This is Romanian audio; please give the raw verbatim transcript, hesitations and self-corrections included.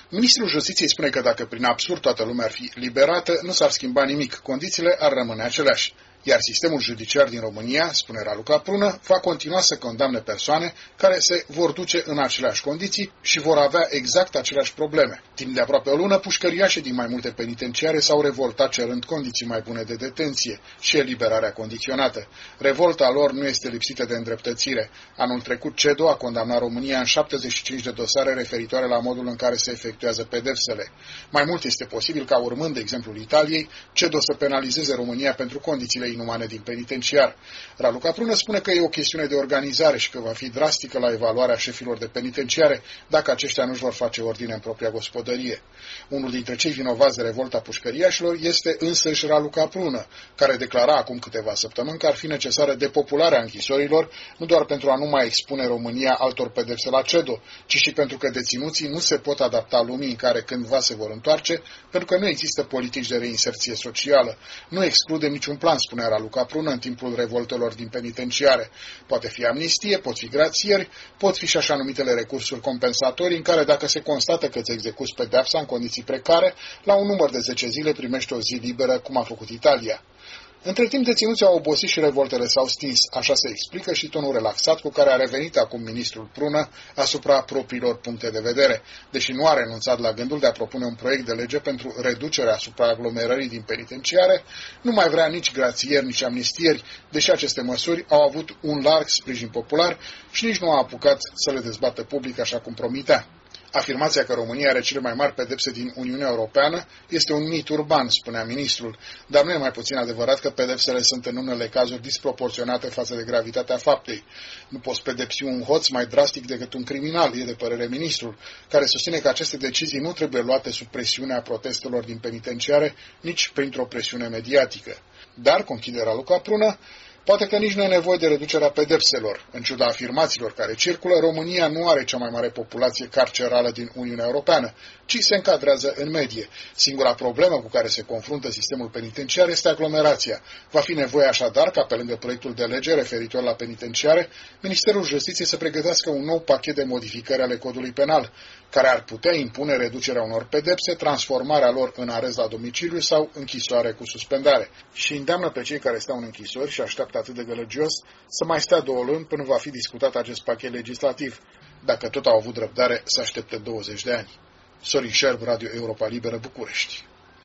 Ministrul Justiției spune că dacă prin absurd toată lumea ar fi liberată, nu s-ar schimba nimic, condițiile ar rămâne aceleași. Iar sistemul judiciar din România, spune Raluca Prună, va continua să condamne persoane care se vor duce în aceleași condiții și vor avea exact aceleași probleme. Timp de aproape o lună, pușcăriașii din mai multe penitenciare s-au revoltat cerând condiții mai bune de detenție și eliberarea condiționată. Revolta lor nu este lipsită de îndreptățire. Anul trecut, CEDO a condamnat România în șaptezeci și cinci de dosare referitoare la modul în care se efectuează pedepsele. Mai mult este posibil ca, urmând de exemplul Italiei, CEDO să penalizeze România pentru condițiile inumane din penitenciar. Raluca Prună spune că e o chestiune de organizare și că va fi drastică la evaluarea șefilor de penitenciare dacă aceștia nu-și vor face ordine în propria gospodărie. Unul dintre cei vinovați de revolta pușcăriașilor este însăși Raluca Prună, care declara acum câteva săptămâni că ar fi necesară depopularea închisorilor, nu doar pentru a nu mai expune România altor pedepse la CEDO, ci și pentru că deținuții nu se pot adapta lumii în care cândva se vor întoarce, pentru că nu există politici de reinserție socială. Nu excludem niciun plan, spune Raluca Prună, în timpul revoltelor din penitenciare. Poate fi amnistie, pot fi grațieri, pot fi și așa numitele recursuri compensatorii, în care dacă se constată că îți execuți pedeapsa în condiții precare, la un număr de zece zile primești o zi liberă, cum a făcut Italia. Între timp, deținuții au obosit și revoltele s-au stins, așa se explică și tonul relaxat cu care a revenit acum ministrul Prună asupra propriilor puncte de vedere, deși nu a renunțat la gândul de a propune un proiect de lege pentru reducerea supraaglomerării din penitenciare, nu mai vrea nici grațieri, nici amnistieri, deși aceste măsuri au avut un larg sprijin popular și nici nu a apucat să le dezbată public așa cum promitea. Afirmația că România are cele mai mari pedepse din Uniunea Europeană este un mit urban, spunea ministrul, dar nu e mai puțin adevărat că pedepsele sunt în unele cazuri disproporționate față de gravitatea faptei. Nu poți pedepsi un hoț mai drastic decât un criminal, e de părere ministrul, care susține că aceste decizii nu trebuie luate sub presiunea protestelor din penitenciare, nici printr-o presiune mediatică. Dar, conchide Raluca Prună, poate că nici nu e nevoie de reducerea pedepselor. În ciuda afirmațiilor care circulă, România nu are cea mai mare populație carcerală din Uniunea Europeană, ci se încadrează în medie. Singura problemă cu care se confruntă sistemul penitenciar este aglomerația. Va fi nevoie așadar ca, pe lângă proiectul de lege referitor la penitenciare, Ministerul Justiției să pregătească un nou pachet de modificări ale codului penal, care ar putea impune reducerea unor pedepse, transformarea lor în arest la domiciliu sau închisoare cu suspendare. Și îndeamnă pe cei care stau în închisori și așteaptă atât de gălăgios să mai stea două luni până va fi discutat acest pachet legislativ, dacă tot au avut răbdare să aștepte douăzeci de ani. Sorin Șerb, Radio Europa Liberă, București.